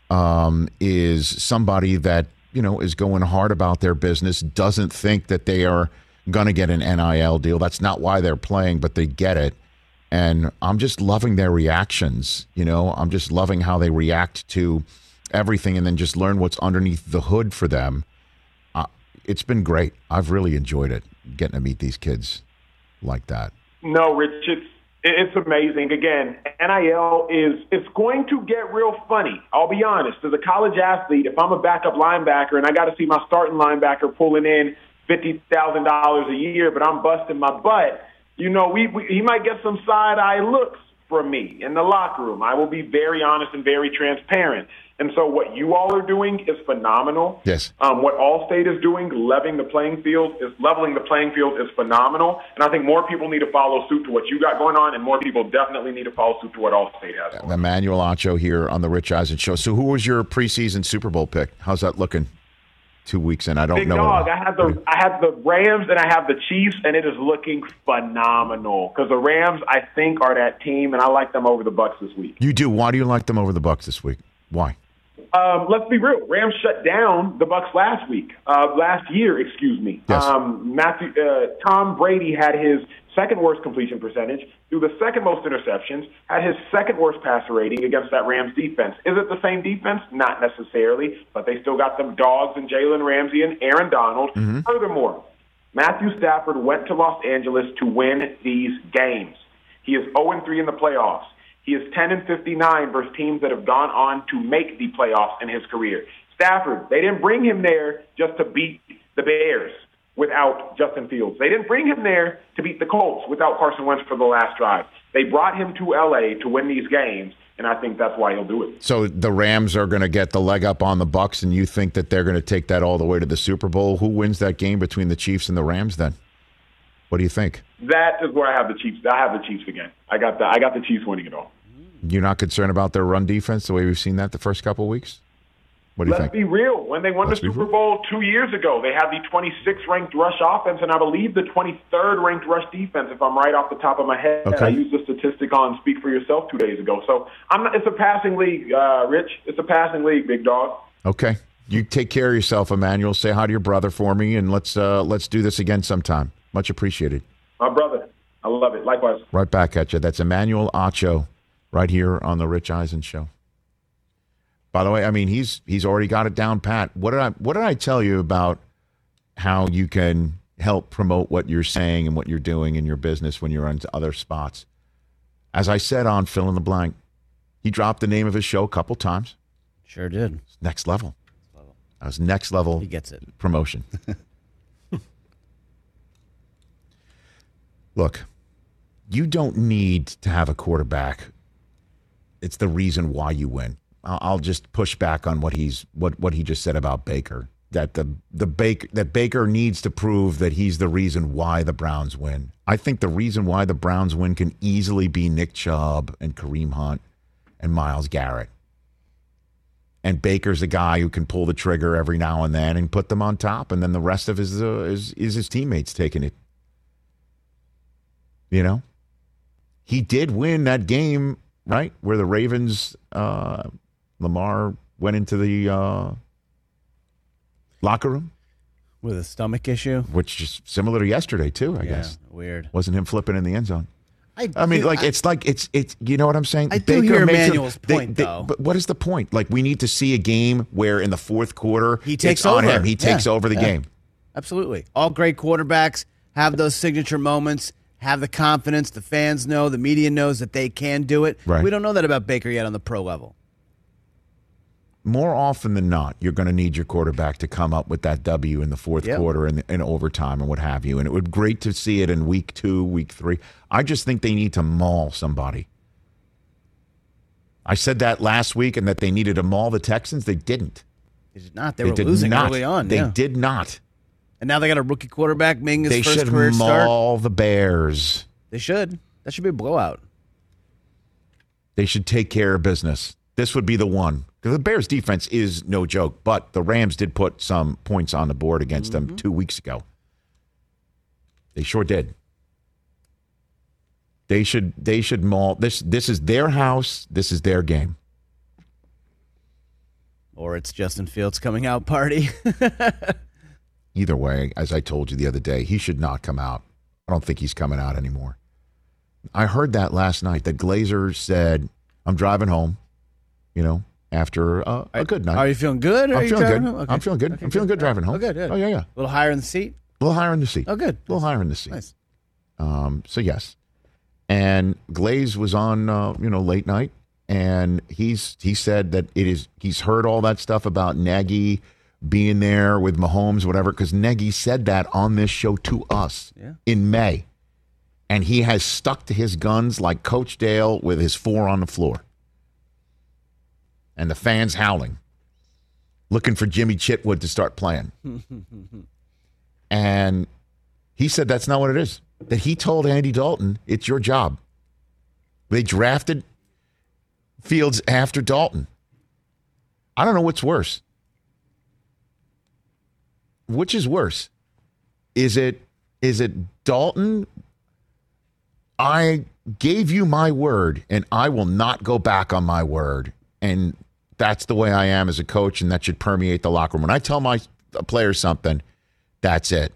um, is somebody that, you know, is going hard about their business, doesn't think that they are going to get an N I L deal. That's not why they're playing, but they get it. And I'm just loving their reactions. You know, I'm just loving how they react to everything and then just learn what's underneath the hood for them. Uh, it's been great. I've really enjoyed it, getting to meet these kids like that. No, Rich, it's, it's amazing. Again, N I L is it's going to get real funny. I'll be honest. As a college athlete, if I'm a backup linebacker and I got to see my starting linebacker pulling in fifty thousand dollars a year, but I'm busting my butt, you know, we, we he might get some side-eye looks from me in the locker room. I will be very honest and very transparent. And so what you all are doing is phenomenal. Yes. Um, what Allstate is doing, leveling the playing field, is leveling the playing field is phenomenal. And I think more people need to follow suit to what you got going on, and more people definitely need to follow suit to what Allstate has going on. Emmanuel Acho here on the Rich Eisen Show. So who was your preseason Super Bowl pick? How's that looking? Two weeks in, I don't Big know. Dog, I have the I have the Rams and I have the Chiefs, and it is looking phenomenal because the Rams, I think, are that team, and I like them over the Bucs this week. You do. Why do you like them over the Bucs this week? Why? Um, let's be real. Rams shut down the Bucs last week, uh, last year, excuse me. Yes. Um, Matthew, uh, Tom Brady had his second worst completion percentage, threw the second most interceptions, had his second worst passer rating against that Rams defense. Is it the same defense? Not necessarily, but they still got them dogs and Jalen Ramsey and Aaron Donald. Mm-hmm. Furthermore, Matthew Stafford went to Los Angeles to win these games. He is oh and three in the playoffs. He is ten and fifty-nine versus teams that have gone on to make the playoffs in his career. Stafford, they didn't bring him there just to beat the Bears without Justin Fields. They didn't bring him there to beat the Colts without Carson Wentz for the last drive. They brought him to L A to win these games, and I think that's why he'll do it. So the Rams are going to get the leg up on the Bucs, and you think that they're going to take that all the way to the Super Bowl? Who wins that game between the Chiefs and the Rams then? What do you think? That is where I have the Chiefs. I have the Chiefs again. I got the I got the Chiefs winning it all. You're not concerned about their run defense the way we've seen that the first couple of weeks? What do you Let's think? be real. When they won Let's the Super Bowl two years ago, they had the twenty-sixth ranked rush offense, and I believe the twenty-third ranked rush defense, if I'm right off the top of my head. Okay. I used the statistic on Speak for Yourself two days ago. So I'm not, it's a passing league, uh, Rich. It's a passing league, big dog. Okay. You take care of yourself, Emmanuel. Say hi to your brother for me, and let's uh, let's do this again sometime. Much appreciated. My brother. I love it. Likewise. Right back at you. That's Emmanuel Acho right here on the Rich Eisen Show. By the way, I mean, he's he's already got it down pat. What did I what did I tell you about how you can help promote what you're saying and what you're doing in your business when you're on other spots? As I said on Fill in the Blank, he dropped the name of his show a couple times. Sure did. It's next level. That was next level. He gets it. Promotion. Look, you don't need to have a quarterback. It's the reason why you win. I'll just push back on what he's what, what he just said about Baker. That the the Baker that Baker needs to prove that he's the reason why the Browns win. I think the reason why the Browns win can easily be Nick Chubb and Kareem Hunt and Myles Garrett. And Baker's the guy who can pull the trigger every now and then and put them on top, and then the rest of his uh, is is his teammates taking it. You know, he did win that game, right, where the Ravens. Uh, Lamar went into the uh, locker room with a stomach issue, which is similar to yesterday too. I yeah, guess weird. Wasn't him flipping in the end zone? I, I mean, do, like I, it's like it's it's. You know what I'm saying? I do Baker hear makes Emmanuel's a, they, point, they, though. But what is the point? Like we need to see a game where in the fourth quarter he takes it's on over. him. He takes yeah, over the yeah. game. Absolutely. All great quarterbacks have those signature moments. Have the confidence. The fans know. The media knows that they can do it. Right. We don't know that about Baker yet on the pro level. More often than not, you're going to need your quarterback to come up with that W in the fourth yep. quarter and in overtime and what have you. And it would be great to see it in week two, week three. I just think they need to maul somebody. I said that last week and that they needed to maul the Texans. They didn't. They did not. They, they were did losing not. early on. They yeah. did not. And now they got a rookie quarterback making his they first should career start. maul the Bears. They should. That should be a blowout. They should take care of business. This would be the one. Because the Bears' defense is no joke, but the Rams did put some points on the board against mm-hmm. them two weeks ago. They sure did. They should they should maul this. This is their house. This is their game. Or it's Justin Fields' coming out party. Either way, as I told you the other day, he should not come out. I don't think he's coming out anymore. I heard that last night, that Glazer said, I'm driving home, you know, after uh, a good night. Are you feeling good? Or I'm are you feeling driving good. home? Okay. I'm feeling good. Okay, I'm feeling good, good driving home. Oh, good, good. Oh, yeah, yeah. A little higher in the seat? A little higher in the seat. Oh, good. A little higher in the seat. Nice. Um, so, yes. And Glaze was on, uh, you know, late night, and he's he said that it is he's heard all that stuff about Nagy being there with Mahomes, whatever, because Nagy said that on this show to us yeah. in May. And he has stuck to his guns like Coach Dale with his four on the floor. And the fans howling, looking for Jimmy Chitwood to start playing. And he said that's not what it is. That he told Andy Dalton, it's your job. They drafted Fields after Dalton. I don't know what's worse. Which is worse? Is it is it Dalton? I gave you my word, and I will not go back on my word. And that's the way I am as a coach, and that should permeate the locker room. When I tell my players something, that's it.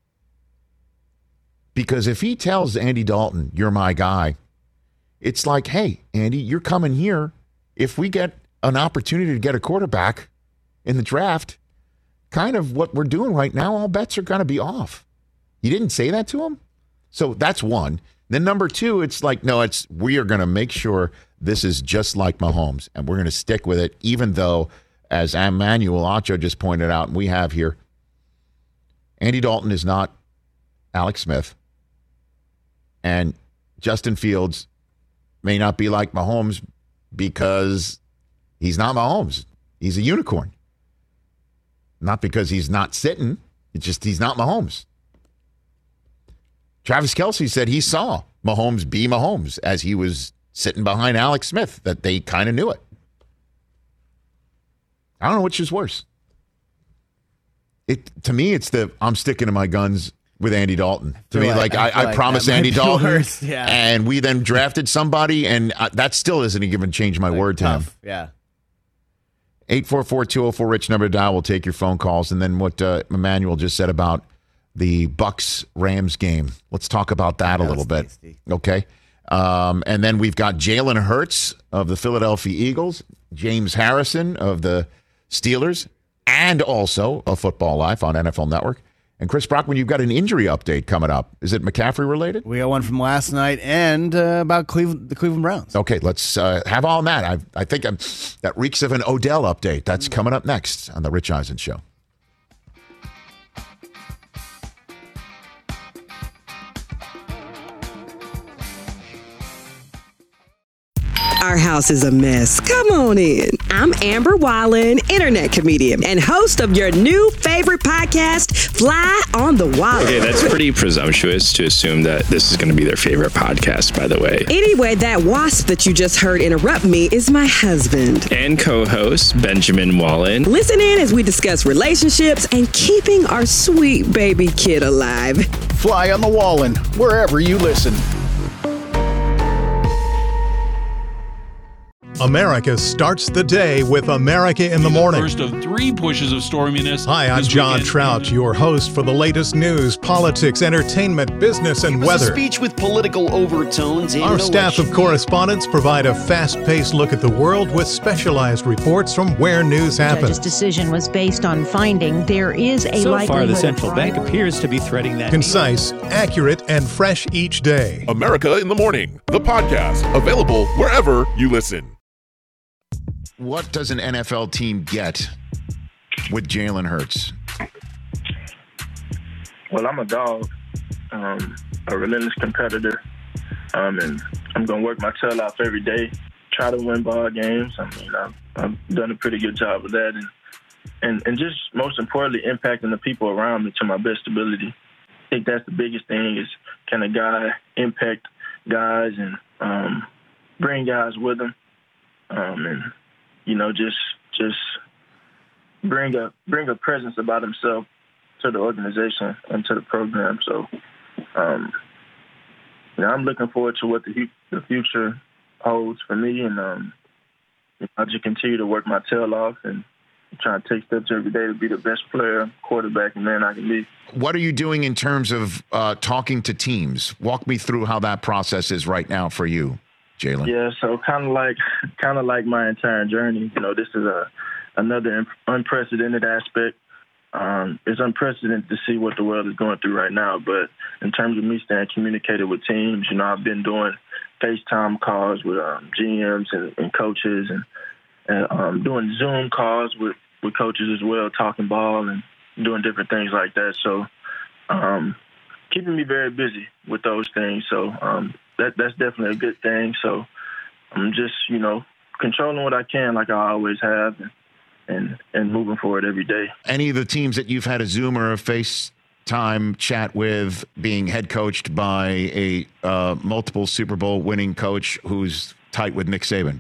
Because if he tells Andy Dalton, you're my guy, it's like, hey, Andy, you're coming here. If we get an opportunity to get a quarterback in the draft, kind of what we're doing right now, all bets are going to be off. You didn't say that to him? So that's one. Then number two, it's like, no, it's we are going to make sure this is just like Mahomes, and we're going to stick with it, even though, as Emmanuel Acho just pointed out, and we have here, Andy Dalton is not Alex Smith. And Justin Fields may not be like Mahomes because he's not Mahomes. He's a unicorn. Not because he's not sitting. It's just he's not Mahomes. Travis Kelce said he saw Mahomes be Mahomes as he was sitting behind Alex Smith, that they kind of knew it. I don't know which is worse. It to me, it's the I'm sticking to my guns with Andy Dalton. To me, like, like I, I, I promised like Andy Dalton, yeah. and we then drafted somebody, and uh, that still isn't even changed my like word to tough. him. Yeah. eight four four, two oh four, RICH number to dial. We'll take your phone calls. And then what uh, Emmanuel just said about the Bucks-Rams game. Let's talk about that yeah, a little bit. Tasty. Okay. Um, and then we've got Jalen Hurts of the Philadelphia Eagles, James Harrison of the Steelers, and also a Football Life on N F L Network. And Chris Brockman, you've got an injury update coming up. Is it McCaffrey related? We got one from last night and uh, about Cleveland, the Cleveland Browns. Okay, let's uh, have all that. I, I think I'm, that reeks of an Odell update. That's coming up next on The Rich Eisen Show. Our house is a mess. Come on in. I'm Amber Wallen, internet comedian and host of your new favorite podcast, Fly on the Wall. Okay, that's pretty presumptuous to assume that this is going to be their favorite podcast, by the way. Anyway, that wasp that you just heard interrupt me is my husband. And co-host, Benjamin Wallen. Listen in as we discuss relationships and keeping our sweet baby kid alive. Fly on the Wallen, wherever you listen. America starts the day with America in the Morning. The first of three pushes of storminess. Hi, I'm John weekend. Trout, your host for the latest news, politics, entertainment, business, and it was weather. A speech with political overtones. Our staff of correspondents provide a fast-paced look at the world with specialized reports from where news happens. The judge's decision was based on finding there is a so likelihood. So far, the central bank appears to be threading that. Concise, needle. Accurate, and fresh each day. America in the Morning, the podcast, available wherever you listen. What does an N F L team get with Jalen Hurts? Well, I'm a dog, um, a relentless competitor, um, and I'm going to work my tail off every day, try to win ball games. I mean, I've, I've done a pretty good job of that, and, and, and just most importantly, impacting the people around me to my best ability. I think that's the biggest thing is can a guy impact guys and um, bring guys with him, um, and you know, just just bring a bring a presence about himself to the organization and to the program. So um, you know, I'm looking forward to what the, the future holds for me, and um, I'll just continue to work my tail off and try to take steps every day to be the best player, quarterback, and man I can be. What are you doing in terms of uh, talking to teams? Walk me through how that process is right now for you, Jalen. Yeah, so kind of like, kind of like my entire journey. You know, this is a another unprecedented aspect. Um, it's unprecedented to see what the world is going through right now. But in terms of me staying communicated with teams, you know, I've been doing FaceTime calls with um, G Ms and, and coaches, and, and um, doing Zoom calls with, with coaches as well, talking ball and doing different things like that. So um, keeping me very busy with those things. So um, that that's definitely a good thing. So I'm just, you know, controlling what I can like I always have, and and, and moving forward every day. Any of the teams that you've had a Zoom or a FaceTime chat with being head coached by a uh, multiple Super Bowl winning coach who's tight with Nick Saban?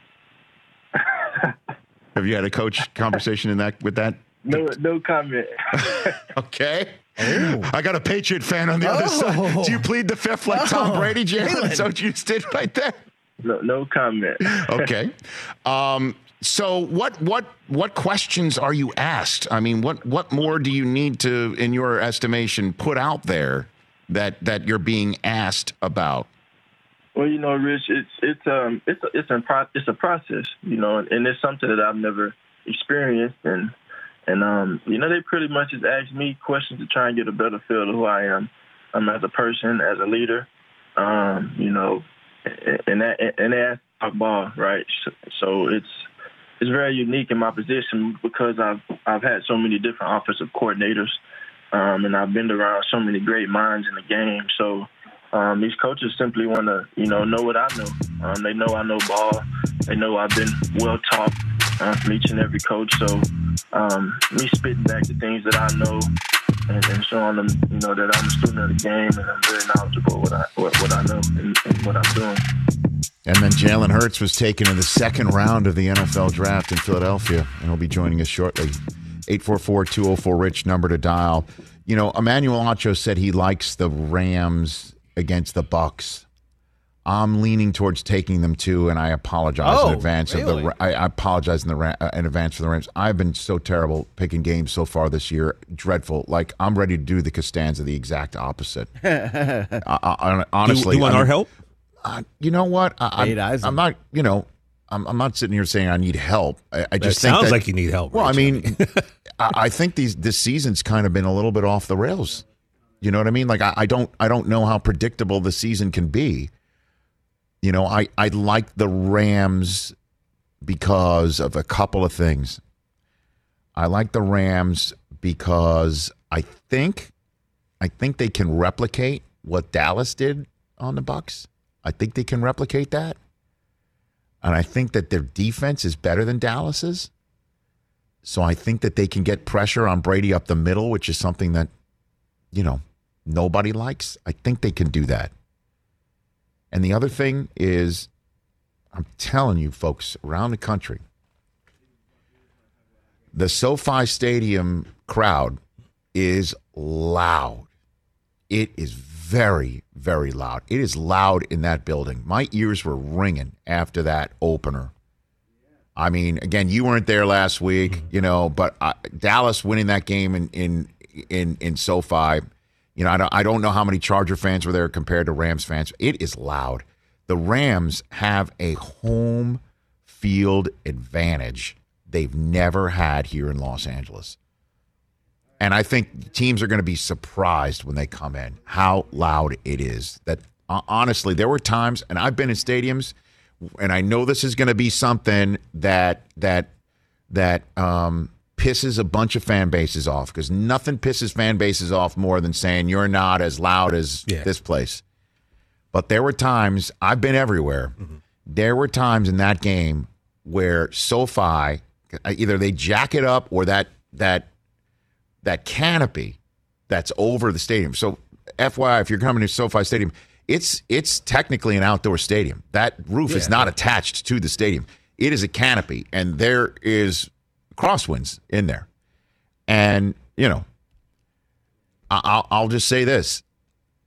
Have you had a coach conversation in that with that? No, no comment. Okay. Oh. I got a Patriot fan on the oh. other side. Do you plead the fifth like Tom Brady, Jalen? That's what you just did right there. No, no comment. Okay. Um, so what what what questions are you asked? I mean, what what more do you need to, in your estimation, put out there that that you're being asked about? Well, you know, Rich, it's it's um it's a, it's a pro- it's a process, you know, and it's something that I've never experienced, and and um you know, they pretty much just ask me questions to try and get a better feel of who I am, um as a person, as a leader, um you know, and that and they ask talk ball, right? So, so it's it's very unique in my position because I've I've had so many different offensive coordinators, um, and I've been around so many great minds in the game. So um, these coaches simply want to, you know, know what I know. Um, they know I know ball. They know I've been well taught uh, from each and every coach. So um, me spitting back the things that I know and, and showing them, you know, that I'm a student of the game and I'm very knowledgeable what I what, what I know and, and what I'm doing. And then Jalen Hurts was taken in the second round of the N F L draft in Philadelphia, and he'll be joining us shortly. eight four four, two oh four, RICH, number to dial. You know, Emmanuel Acho said he likes the Rams against the Bucs. I'm leaning towards taking them too, and I apologize oh, in advance really? of the. I, I apologize in the uh, in advance for the Rams. I've been so terrible picking games so far this year, dreadful. Like I'm ready to do the Costanza, the exact opposite. I, I, honestly, you, you want I mean, our help? Uh, you know what? I, I'm, I'm not. You know, I'm, I'm not sitting here saying I need help. I, I just that think sounds that, like you need help. Well, Rich. I mean, I, I think these this season's kind of been a little bit off the rails. You know what I mean? Like I, I don't I don't know how predictable the season can be. You know, I, I like the Rams because of a couple of things. I like the Rams because I think I think they can replicate what Dallas did on the Bucs. I think they can replicate that. And I think that their defense is better than Dallas's. So I think that they can get pressure on Brady up the middle, which is something that, you know, nobody likes. I think they can do that. And the other thing is, I'm telling you folks around the country, the SoFi Stadium crowd is loud. It is very, very loud. It is loud in that building. My ears were ringing after that opener. I mean, again, you weren't there last week, you know, but uh, Dallas winning that game in in in, in SoFi, you know, I don't, I don't know how many Charger fans were there compared to Rams fans. It is loud. The Rams have a home field advantage they've never had here in Los Angeles. And I think teams are going to be surprised when they come in how loud it is. That uh, honestly, there were times, and I've been in stadiums, and I know this is going to be something that that that um, pisses a bunch of fan bases off, because nothing pisses fan bases off more than saying you're not as loud as yeah. this place. But there were times, I've been everywhere. Mm-hmm. There were times in that game where SoFi, either they jack it up or that that. that canopy that's over the stadium. So F Y I, if you're coming to SoFi Stadium, it's it's technically an outdoor stadium. That roof yeah. is not attached to the stadium. It is a canopy, and there is crosswinds in there. And, you know, I'll, I'll just say this.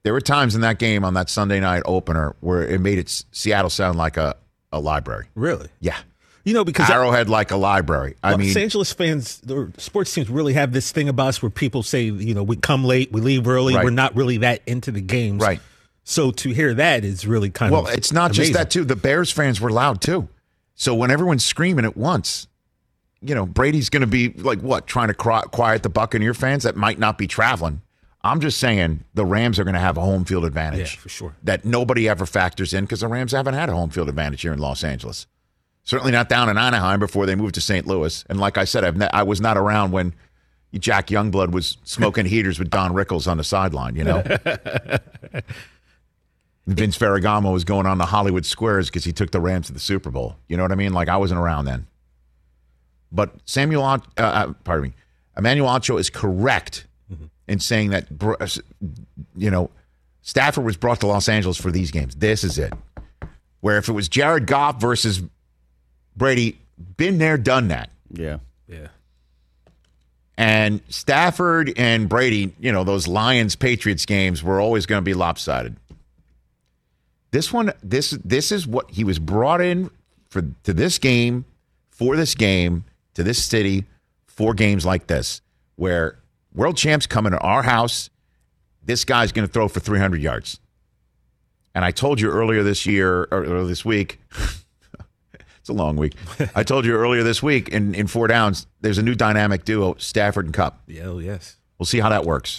There were times in that game on that Sunday night opener where it made it Seattle sound like a, a library. Really? Yeah. You know, because Arrowhead like a library. I Los mean, Angeles fans, or sports teams really have this thing about us where people say, you know, we come late, we leave early, Right. we're not really that into the games. Right. So to hear that is really kind well, of it's not amazing. just that, too. The Bears fans were loud, too. So when everyone's screaming at once, you know, Brady's going to be like, what, trying to cry- quiet the Buccaneer fans that might not be traveling. I'm just saying the Rams are going to have a home field advantage. Yeah, for sure. That nobody ever factors in because the Rams haven't had a home field advantage here in Los Angeles. Certainly not down in Anaheim before they moved to Saint Louis. And like I said, I've ne- I was not around when Jack Youngblood was smoking heaters with Don Rickles on the sideline, you know? Vince Ferragamo was going on the Hollywood Squares because he took the Rams to the Super Bowl. You know what I mean? Like, I wasn't around then. But Samuel, uh, uh, pardon me, Emmanuel Acho is correct mm-hmm. in saying that, you know, Stafford was brought to Los Angeles for these games. This is it. Where if it was Jared Goff versus Brady, been there, done that. Yeah. Yeah. And Stafford and Brady, you know, those Lions-Patriots games were always going to be lopsided. This one, this this is what he was brought in for to this game, for this game, to this city, for games like this, where world champs come into our house. This guy's going to throw for three hundred yards. And I told you earlier this year, or, or this week, it's a long week. I told you earlier this week in, in Four Downs, there's a new dynamic duo, Stafford and Kupp. Yeah, oh, yes. We'll see how that works.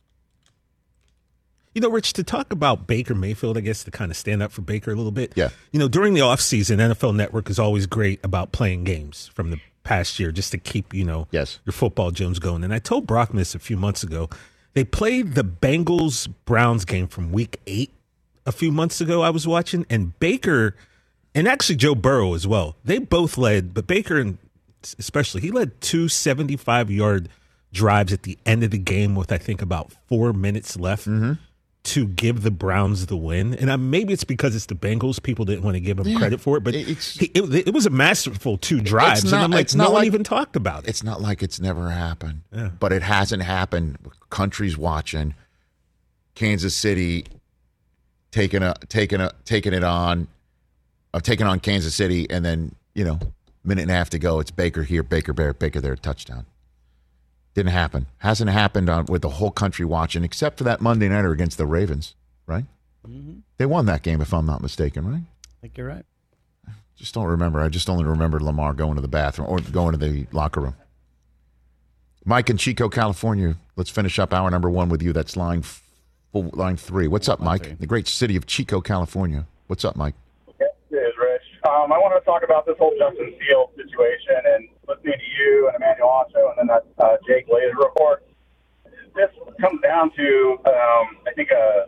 You know, Rich, to talk about Baker Mayfield, I guess to kind of stand up for Baker a little bit. Yeah. You know, during the offseason, N F L Network is always great about playing games from the past year just to keep, you know, yes. your football Jones going. And I told Brock this a few months ago. They played the Bengals-Browns game from week eight a few months ago I was watching, and Baker, and actually Joe Burrow as well, they both led, but Baker and especially, he led two seventy-five-yard drives at the end of the game with, I think, about four minutes left. Mm-hmm. To give the Browns the win. And I, maybe it's because it's the Bengals. People didn't want to give him yeah, credit for it, but it's, he, it, it was a masterful two drives. Not, and I'm like, it's no not one like, even talked about it. It's not like it's never happened. Yeah. But it hasn't happened. Countries watching. Kansas City taking a taking a taking it on, uh, taking on Kansas City, and then, you know, minute and a half to go. It's Baker here, Baker there, Baker there, touchdown. Didn't happen. Hasn't happened on, with the whole country watching, except for that Monday nighter against the Ravens, right? Mm-hmm. They won that game, if I'm not mistaken, right? I think you're right. Just don't remember. I just only remember Lamar going to the bathroom or going to the locker room. Mike in Chico, California. Let's finish up hour number one with you. That's line f- line three. What's up, Mike? Three. The great city of Chico, California. What's up, Mike? Yes, it is, Rich. Um, I wanted to talk about this whole Justin Fields situation and listening to you and Emmanuel Acho and then that uh, Jake Laser report. This comes down to, um, I think, a,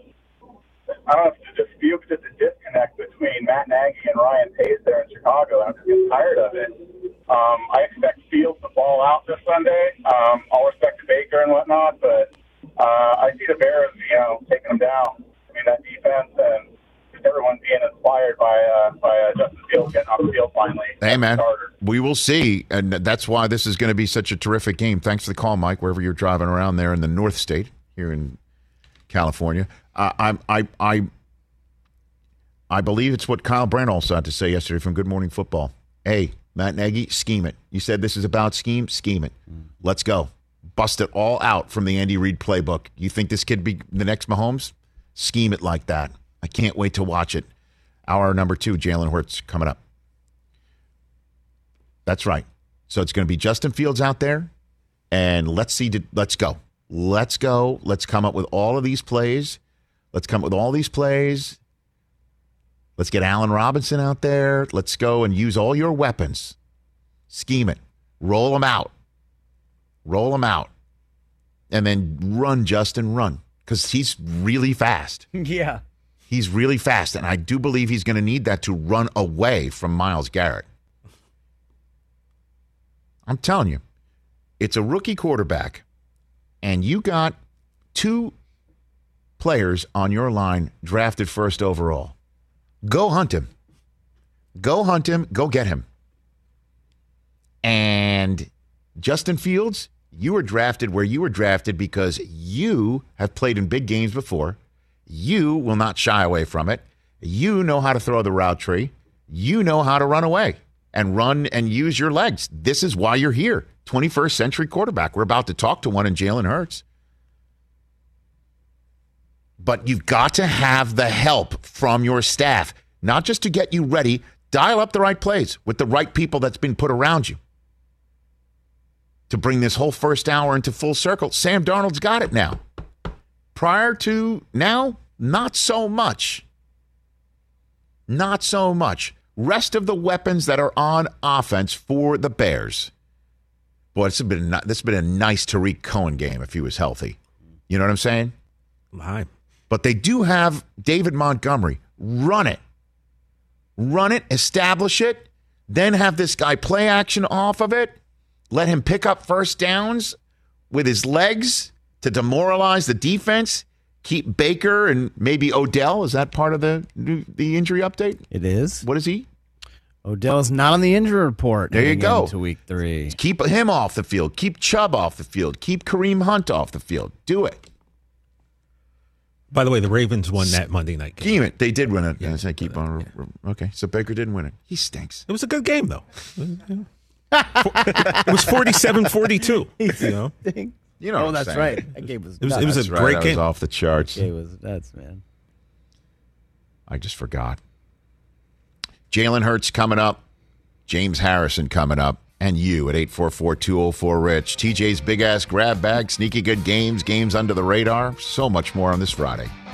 I don't know if it's a dispute, but it's a disconnect between Matt Nagy and Ryan Pace there in Chicago. I'm just getting tired of it. Um, I expect Fields to ball out this Sunday. Um, all respect to Baker and whatnot, but uh, I see the Bears, you know, taking them down. I mean, that defense and everyone being inspired by uh, by uh, Justin Fields getting off the field finally. Hey, man, we will see, and that's why this is going to be such a terrific game. Thanks for the call, Mike, wherever you're driving around there in the North State here in California. Uh, I, I, I, I believe it's what Kyle Brandt also had to say yesterday from Good Morning Football. Hey, Matt Nagy, scheme it. You said this is about scheme, scheme it. Let's go. Bust it all out from the Andy Reid playbook. You think this kid be the next Mahomes? Scheme it like that. I can't wait to watch it. Hour number two, Jalen Hurts coming up. That's right. So it's going to be Justin Fields out there, and let's see. Let's go. Let's go. Let's come up with all of these plays. Let's come up with all these plays. Let's get Allen Robinson out there. Let's go and use all your weapons. Scheme it. Roll them out. Roll them out. And then run, Justin, run. Because he's really fast. Yeah. He's really fast, and I do believe he's going to need that to run away from Myles Garrett. I'm telling you, it's a rookie quarterback, and you got two players on your line drafted first overall. Go hunt him. Go hunt him. Go get him. And Justin Fields, you were drafted where you were drafted because you have played in big games before. You will not shy away from it. You know how to throw the route tree. You know how to run away and run and use your legs. This is why you're here. twenty-first century quarterback. We're about to talk to one in Jalen Hurts. But you've got to have the help from your staff, not just to get you ready. Dial up the right plays with the right people that's been put around you to bring this whole first hour into full circle. Sam Darnold's got it now. Prior to now, not so much. Not so much. Rest of the weapons that are on offense for the Bears. Boy, this has been a, this has been a nice Tariq Cohen game if he was healthy. You know what I'm saying? My. But they do have David Montgomery. Run it. Run it, establish it, then have this guy play action off of it. Let him pick up first downs with his legs to demoralize the defense. Keep Baker and maybe Odell. Is that part of the the injury update? It is. What is he? Odell's not on the injury report. There you go. To week three. Keep him off the field. Keep Chubb off the field. Keep Kareem Hunt off the field. Do it. By the way, the Ravens won that Monday night game. Game it. They did win it. Yeah, I keep on. Yeah. Okay, so Baker didn't win it. He stinks. It was a good game, though. It was forty-seven forty-two. You know? You know oh, that's saying. Right. That game was It was, it was a right. great that game. Was off the charts. That game was nuts, man. I just forgot. Jalen Hurts coming up. James Harrison coming up. And you at eight four four, two oh four, RICH. T J's Big Ass Grab Bag. Sneaky good games. Games under the radar. So much more on this Friday.